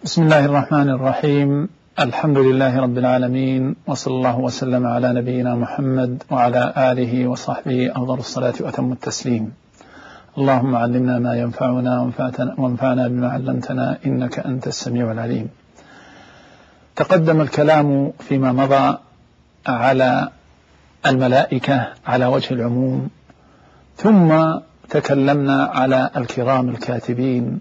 بسم الله الرحمن الرحيم. الحمد لله رب العالمين، وصلى الله وسلم على نبينا محمد وعلى آله وصحبه أفضل الصلاة وأتم التسليم. اللهم علمنا ما ينفعنا وانفعنا بما علمتنا إنك أنت السميع العليم. تقدم الكلام فيما مضى على الملائكة على وجه العموم، ثم تكلمنا على الكرام الكاتبين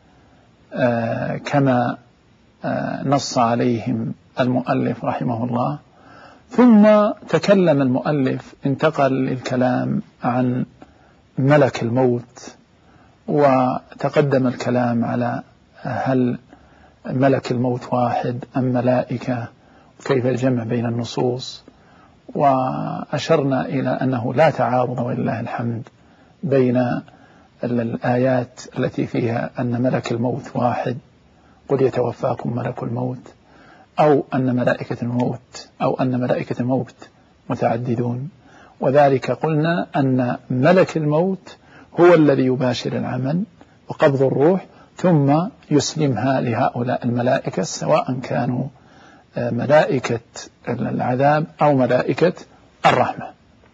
كما نص عليهم المؤلف رحمه الله، ثم تكلم المؤلف انتقل للكلام عن ملك الموت، وتقدم الكلام على هل ملك الموت واحد أم ملائكة، وكيف الجمع بين النصوص، وأشرنا إلى أنه لا تعارض ولله الحمد بين الآيات التي فيها أن ملك الموت واحد، قل يتوفاكم ملك الموت، أو أن ملائكة الموت متعددون. وذلك قلنا أن ملك الموت هو الذي يباشر العمل وقبض الروح ثم يسلمها لهؤلاء الملائكة، سواء كانوا ملائكة العذاب أو ملائكة الرحمة.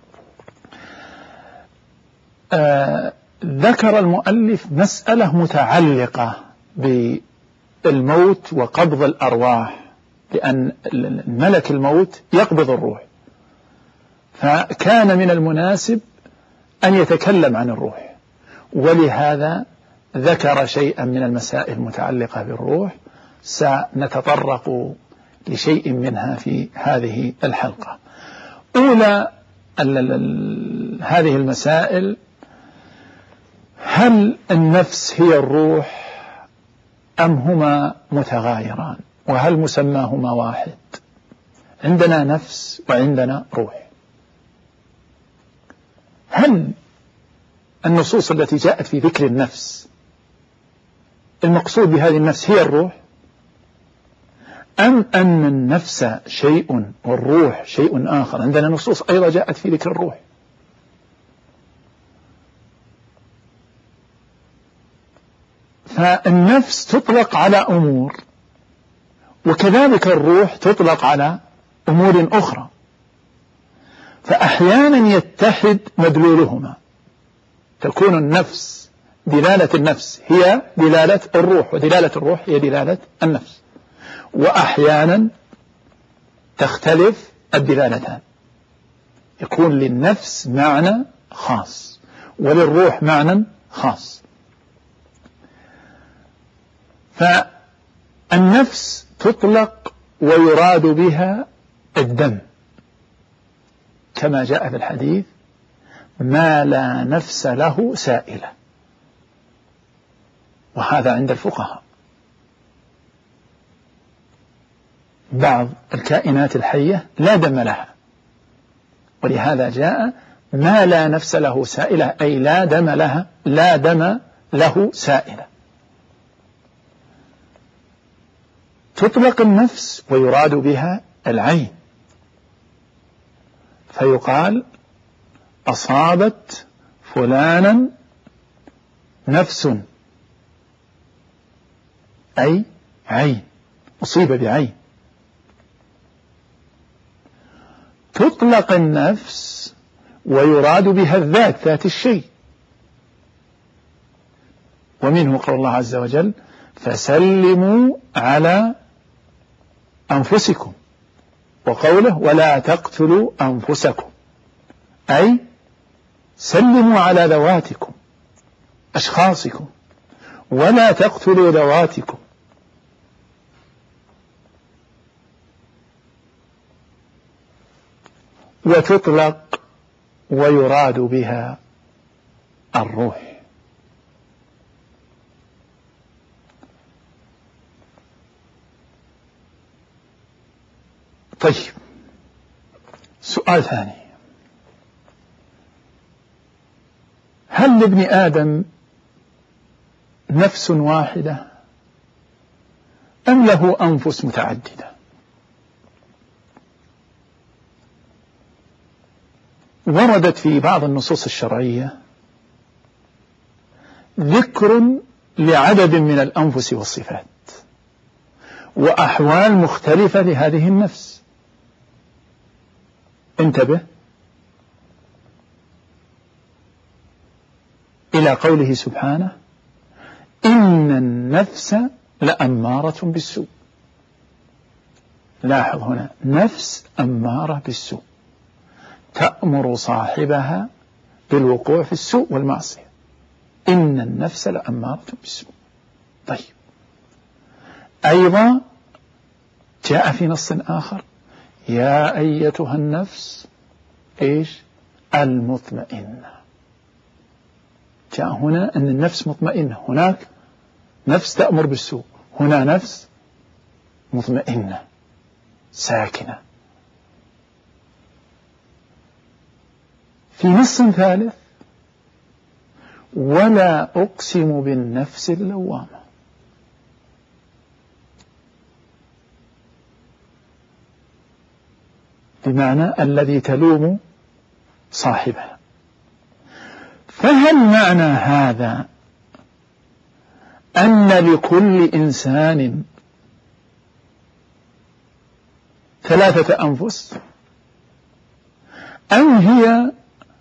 ذكر المؤلف مسألة متعلقة بالموت وقبض الأرواح، لأن ملك الموت يقبض الروح، فكان من المناسب أن يتكلم عن الروح، ولهذا ذكر شيئا من المسائل المتعلقة بالروح، سنتطرق لشيء منها في هذه الحلقة. أولى هذه المسائل: هل النفس هي الروح أم هما متغايران؟ وهل مسماهما واحد؟ عندنا نفس وعندنا روح. هل النصوص التي جاءت في ذكر النفس المقصود بهذه النفس هي الروح، أم أن النفس شيء والروح شيء آخر؟ عندنا نصوص أيضا جاءت في ذكر الروح. فالنفس تطلق على أمور، وكذلك الروح تطلق على أمور أخرى، فأحيانا يتحد مدلولهما، تكون النفس دلالة النفس هي دلالة الروح، ودلالة الروح هي دلالة النفس، وأحيانا تختلف الدلالتان، يكون للنفس معنى خاص وللروح معنى خاص. فالنفس تطلق ويراد بها الدم، كما جاء في الحديث: ما لا نفس له سائلة. وهذا عند الفقهاء. بعض الكائنات الحية لا دم لها، ولهذا جاء ما لا نفس له سائلة، أي لا دم له سائلة. تطلق النفس ويراد بها العين، فيقال: أصابت فلانا نفس، أي عين، أصيب بعين. تطلق النفس ويراد بها الذات، ذات الشيء، ومنه قول الله عز وجل: فسلموا على أنفسكم، وقوله: ولا تقتلوا أنفسكم، أي سلموا على ذواتكم أشخاصكم، ولا تقتلوا ذواتكم. وتطلق ويراد بها الروح. طيب، سؤال ثاني: هل لابن آدم نفس واحدة أم له أنفس متعددة؟ وردت في بعض النصوص الشرعية ذكر لعدد من الأنفس والصفات، وأحوال مختلفة لهذه النفس. انتبه إلى قوله سبحانه: إن النفس لأمارة بالسوء. لاحظ هنا، نفس أمارة بالسوء، تأمر صاحبها بالوقوع في السوء والمعصية. إن النفس لأمارة بالسوء. طيب، أيضا جاء في نص آخر: يا أيتها النفس المطمئنة. جاء هنا أن النفس مطمئنة، هناك نفس تأمر بالسوء، هنا نفس مطمئنة ساكنة. في نص ثالث: ولا أقسم بالنفس اللوامة. بمعنى الذي تلوم صاحبها. فهل معنى هذا أن لكل إنسان 3 أنفس، أم هي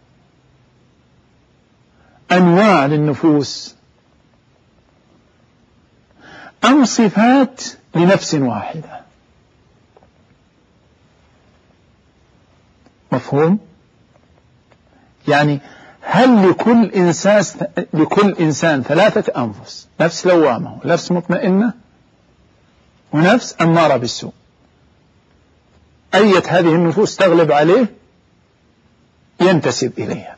أنواع للنفوس، أم صفات لنفس واحدة؟ مفهوم؟ يعني هل لكل إنسان 3 أنفس، نفس لوامة ونفس مطمئنة ونفس أمارة بالسوء، أية هذه النفوس تغلب عليه ينتسب إليها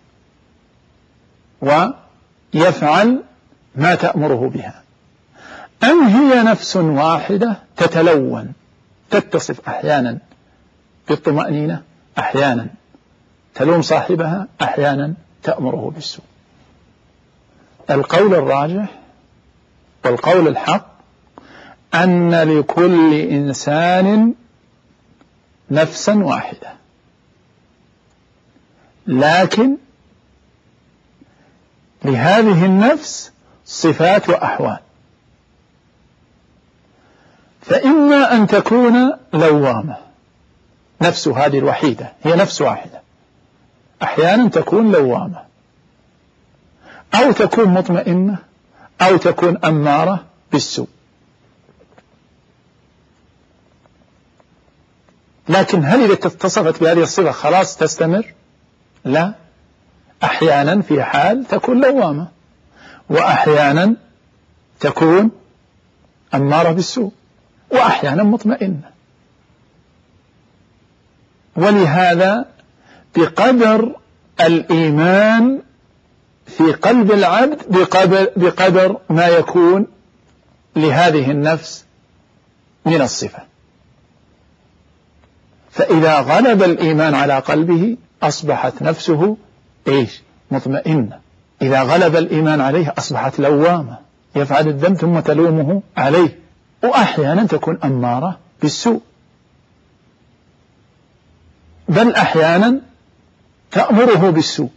ويفعل ما تأمره بها، أم هي نفس واحدة تتلون، تتصف أحيانا بالطمأنينة، أحيانا تلوم صاحبها، أحيانا تأمره بالسوء؟ القول الراجح والقول الحق أن لكل إنسان نفسا واحدة، لكن لهذه النفس صفات وأحوال. فإما أن تكون لوامة، نفس هذه الوحيدة هي نفس واحدة، أحيانا تكون لوامة، أو تكون مطمئنة، أو تكون أمارة بالسوء. لكن هل إذا اتصفت بهذه الصفة خلاص تستمر؟ لا، أحيانا في حال تكون لوامة، وأحيانا تكون أمارة بالسوء، وأحيانا مطمئنة. ولهذا بقدر الإيمان في قلب العبد بقدر ما يكون لهذه النفس من الصفة. فإذا غلب الإيمان على قلبه أصبحت نفسه مطمئنة. إذا غلب الإيمان عليه أصبحت لوامة، يفعل الذنب ثم تلومه عليه، وأحيانا تكون أمارة بالسوء، بل أحيانا تأمره بالسوء.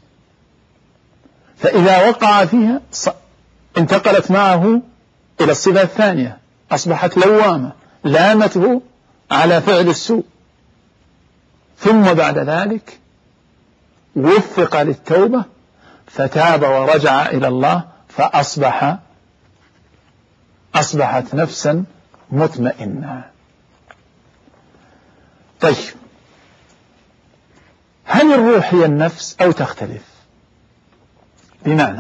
فإذا وقع فيها انتقلت معه إلى الصفة الثانية، أصبحت لوامة، لامته على فعل السوء، ثم بعد ذلك وفق للتوبة فتاب ورجع إلى الله فأصبحت نفسا مطمئنة. طيب، هل الروح هي النفس أو تختلف؟ بمعنى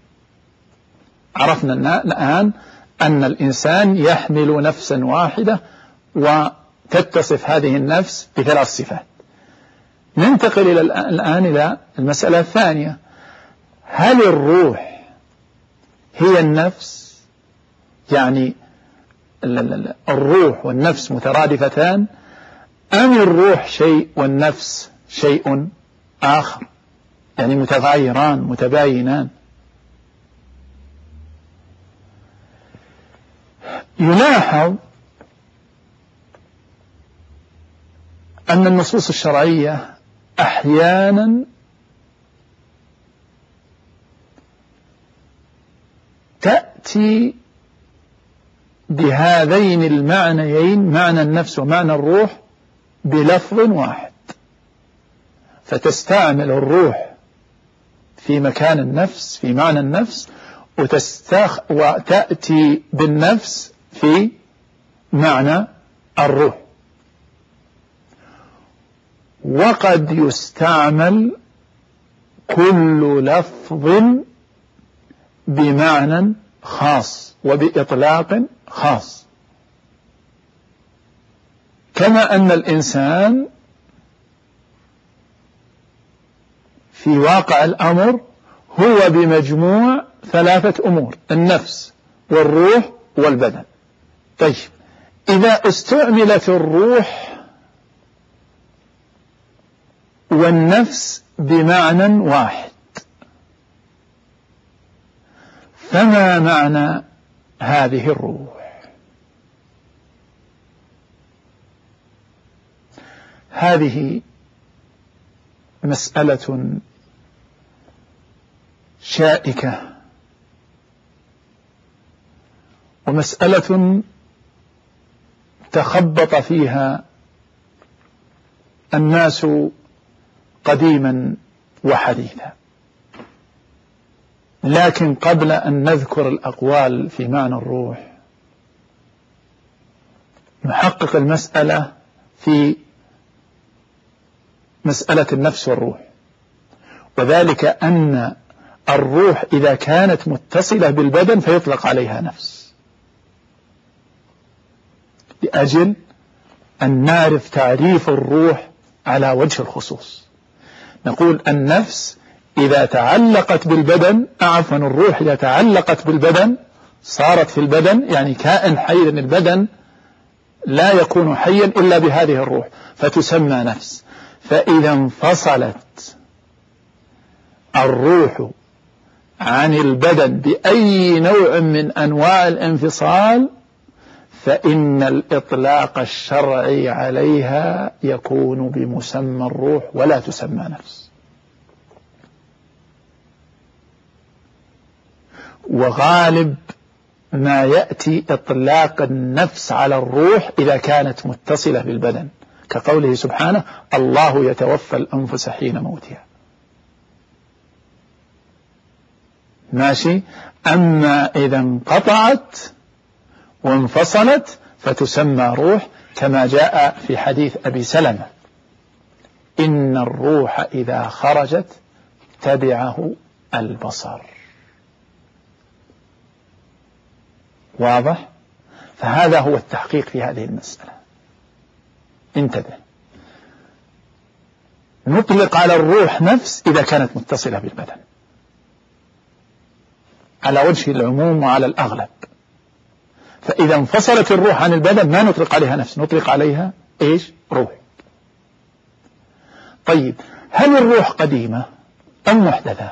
عرفنا الآن أن الإنسان يحمل نفسا واحدة وتتصف هذه النفس ب3 صفات. ننتقل الآن إلى المسألة الثانية: هل الروح هي النفس؟ يعني الروح والنفس مترادفتان، أم الروح شيء والنفس شيء آخر، يعني متغايران متباينان؟ يلاحظ أن النصوص الشرعية أحيانا تأتي بهذين المعنيين، معنى النفس ومعنى الروح، بلفظ واحد، فتستعمل الروح في مكان النفس في معنى النفس، وتأتي بالنفس في معنى الروح. وقد يستعمل كل لفظ بمعنى خاص وبإطلاق خاص، كما أن الإنسان في واقع الأمر هو بمجموع ثلاثة أمور: النفس والروح والبدن. طيب، إذا استعملت الروح والنفس بمعنى واحد، فما معنى هذه الروح؟ هذه مسألة شائكة، ومسألة تخبط فيها الناس قديما وحديثا. لكن قبل أن نذكر الأقوال في معنى الروح، نحقق المسألة في مسألة النفس والروح، وذلك أن الروح إذا كانت متصلة بالبدن فيطلق عليها نفس، لأجل أن نعرف تعريف الروح على وجه الخصوص. نقول النفس إذا تعلقت بالبدن، الروح إذا تعلقت بالبدن صارت في البدن، يعني كائن حي، لأن البدن لا يكون حيا إلا بهذه الروح، فتسمى نفس. فإذا انفصلت الروح عن البدن بأي نوع من أنواع الانفصال، فإن الإطلاق الشرعي عليها يكون بمسمى الروح ولا تسمى نفس. وغالب ما يأتي إطلاق النفس على الروح إذا كانت متصلة بالبدن، كقوله سبحانه: الله يتوفى الأنفس حين موتها. ماشي. أما إذا انقطعت وانفصلت فتسمى روح، كما جاء في حديث أبي سلمة: إن الروح إذا خرجت تبعه البصر. واضح؟ فهذا هو التحقيق في هذه المسألة. انتبه، نطلق على الروح نفس إذا كانت متصلة بالبدن على وجه العموم وعلى الأغلب. فإذا انفصلت الروح عن البدن ما نطلق عليها نفس، نطلق عليها إيش؟ روح. طيب، هل الروح قديمة أم محدثة؟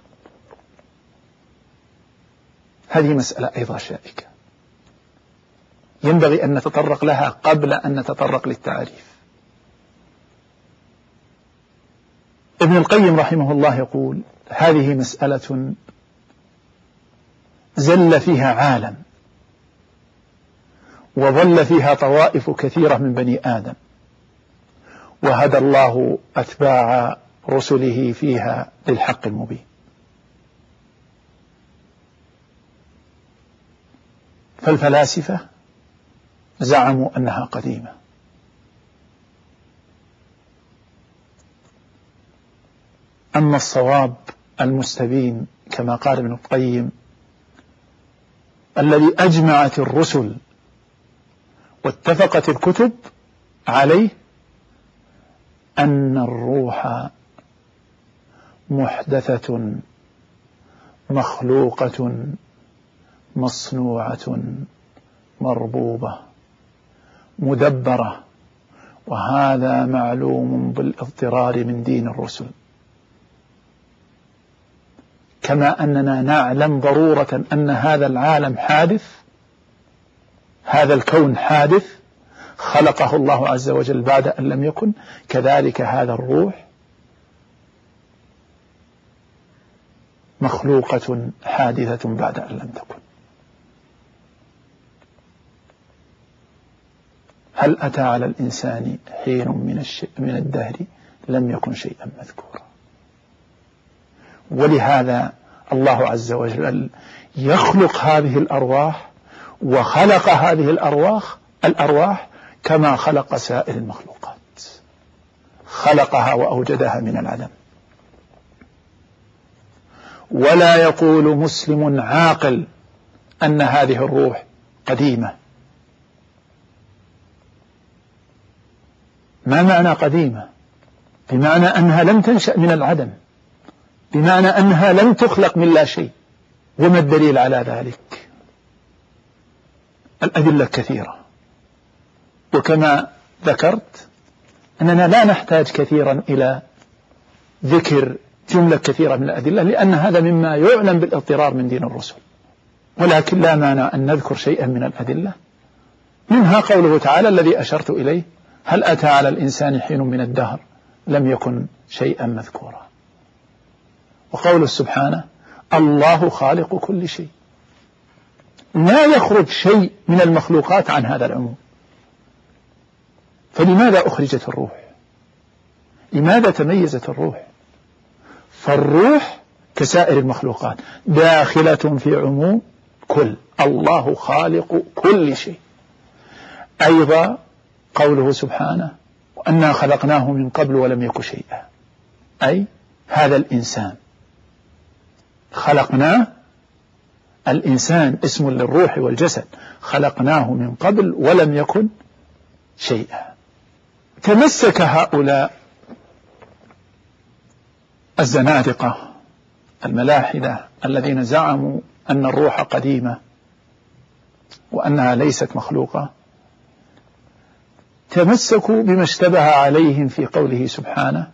هذه مسألة أيضا شائكة، ينبغي أن نتطرق لها قبل أن نتطرق للتعريف. ابن القيم رحمه الله يقول: هذه مسألة زل فيها عالم، وظل فيها طوائف كثيرة من بني آدم، وهدى الله أتباع رسله فيها للحق المبين. فالفلاسفة زعموا أنها قديمة، أما الصواب المستبين كما قال ابن القيم الذي أجمعت الرسل واتفقت الكتب عليه، أن الروح محدثة مخلوقة مصنوعة مربوبة مدبرة، وهذا معلوم بالاضطرار من دين الرسل، كما أننا نعلم ضرورة أن هذا العالم حادث، هذا الكون حادث خلقه الله عز وجل بعد أن لم يكن، كذلك هذا الروح مخلوقة حادثة بعد أن لم تكن. هل أتى على الإنسان حين من الدهر لم يكن شيئا مذكورا. ولهذا الله عز وجل يخلق هذه الأرواح، وخلق هذه الأرواح كما خلق سائر المخلوقات، خلقها وأوجدها من العدم. ولا يقول مسلم عاقل أن هذه الروح قديمة. ما معنى قديمة؟ بمعنى أنها لم تنشأ من العدم، بمعنى أنها لم تخلق من لا شيء. وما الدليل على ذلك؟ الأدلة كثيرة، وكما ذكرت أننا لا نحتاج كثيرا إلى ذكر جملة كثيرة من الأدلة، لأن هذا مما يعلم بالاضطرار من دين الرسل. ولكن لا مانع أن نذكر شيئا من الأدلة، منها قوله تعالى الذي أشرت إليه: هل أتى على الإنسان حين من الدهر لم يكن شيئا مذكورا. وقوله سبحانه: الله خالق كل شيء. لا يخرج شيء من المخلوقات عن هذا العموم. فلماذا أخرجت الروح؟ لماذا تميزت الروح؟ فالروح كسائر المخلوقات داخلة في عموم كل، الله خالق كل شيء. أيضا قوله سبحانه: وأنا خلقناه من قبل ولم يك شيئا، أي هذا الإنسان خلقناه، الإنسان اسم للروح والجسد، خلقناه من قبل ولم يكن شيئا. تمسك هؤلاء الزنادقة الملاحدة الذين زعموا أن الروح قديمة وأنها ليست مخلوقة، تمسكوا بما اشتبه عليهم في قوله سبحانه: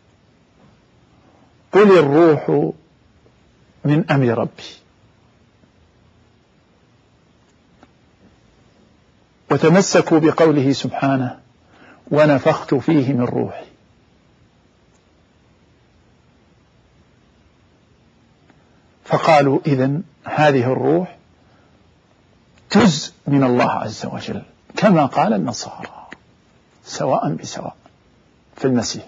قل الروح من أمر ربي. وتمسكوا بقوله سبحانه: ونفخت فيه من روحي. فقالوا إذن هذه الروح جزء من الله عز وجل، كما قال النصارى سواء بسواء في المسيح.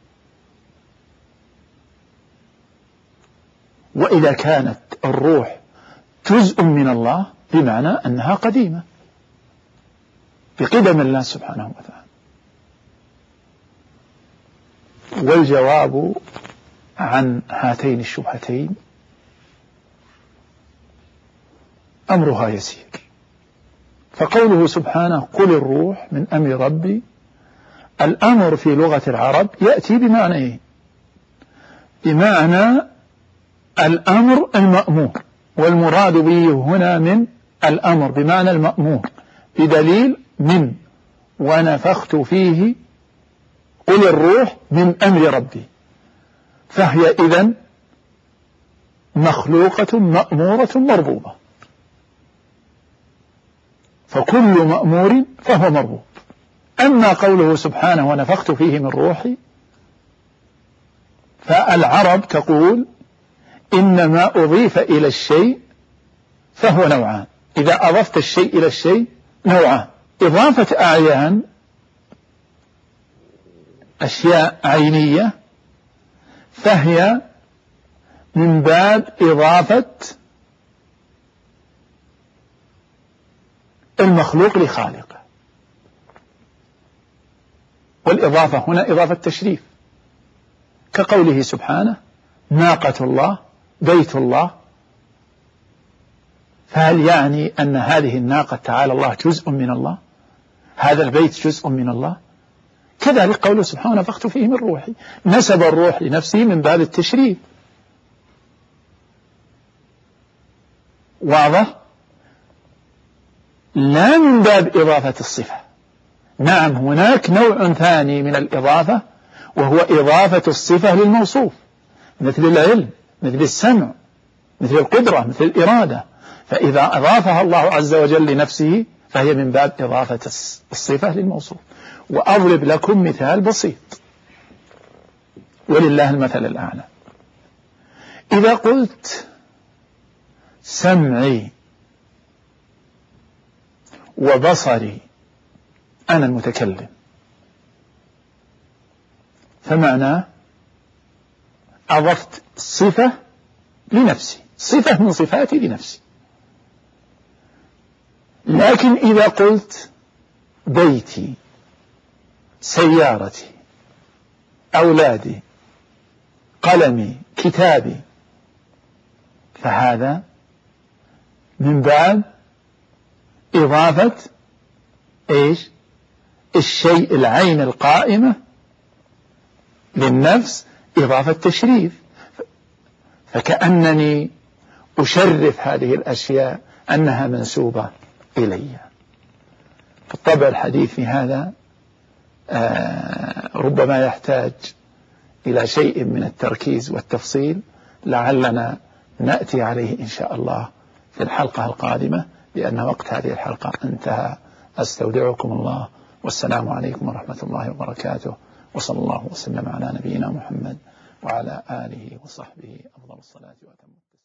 وإذا كانت الروح جزء من الله بمعنى أنها قديمة بقدم الله سبحانه وتعالى. والجواب عن هاتين الشبهتين أمرها يسير. فقوله سبحانه: قل الروح من أمر ربي، الأمر في لغة العرب يأتي بمعنى إيه؟ بمعنى الأمر المأمور، والمراد به هنا من الأمر بمعنى المأمور، بدليل من ونفخت فيه قل الروح من أمر ربي، فهي إذن مخلوقة مأمورة مربوبة، فكل مأمور فهو مربوب. أما قوله سبحانه: ونفخت فيه من روحي، فالعرب تقول إنما أضيف إلى الشيء فهو نوعان. إذا أضفت الشيء إلى الشيء نوعان: إضافة أعيان، أشياء عينية، فهي من باب إضافة المخلوق لخالقه، والإضافة هنا إضافة تشريف، كقوله سبحانه: ناقة الله بيت الله. فهل يعني أن هذه الناقة تعالى الله جزء من الله؟ هذا البيت جزء من الله؟ كذلك قوله سبحانه: نفخت فيه من روحي، نسب الروح لنفسه من باب التشريف. واضح؟ لا من باب إضافة الصفة. نعم، هناك نوع ثاني من الإضافة، وهو إضافة الصفة للموصوف، مثل العلم، مثل السمع، مثل القدرة، مثل الإرادة. فإذا أضافها الله عز وجل لنفسه فهي من باب إضافة الصفة للموصوف. وأضرب لكم مثال بسيط ولله المثل الأعلى. إذا قلت سمعي وبصري أنا المتكلم، فمعناه أضفت صفة لنفسي، صفة من صفاتي لنفسي. لكن إذا قلت بيتي، سيارتي، أولادي، قلمي، كتابي، فهذا من باب إضافة إيش؟ الشيء العين القائمة للنفس، إضافة تشريف، فكأنني أشرف هذه الأشياء أنها منسوبة إلي. بالطبع الحديث في هذا ربما يحتاج إلى شيء من التركيز والتفصيل، لعلنا نأتي عليه إن شاء الله في الحلقة القادمة، لأن وقت هذه الحلقة انتهى. أستودعكم الله، والسلام عليكم ورحمة الله وبركاته، وصلى الله وسلم على نبينا محمد وعلى آله وصحبه أفضل الصلاة وأتم التسليم.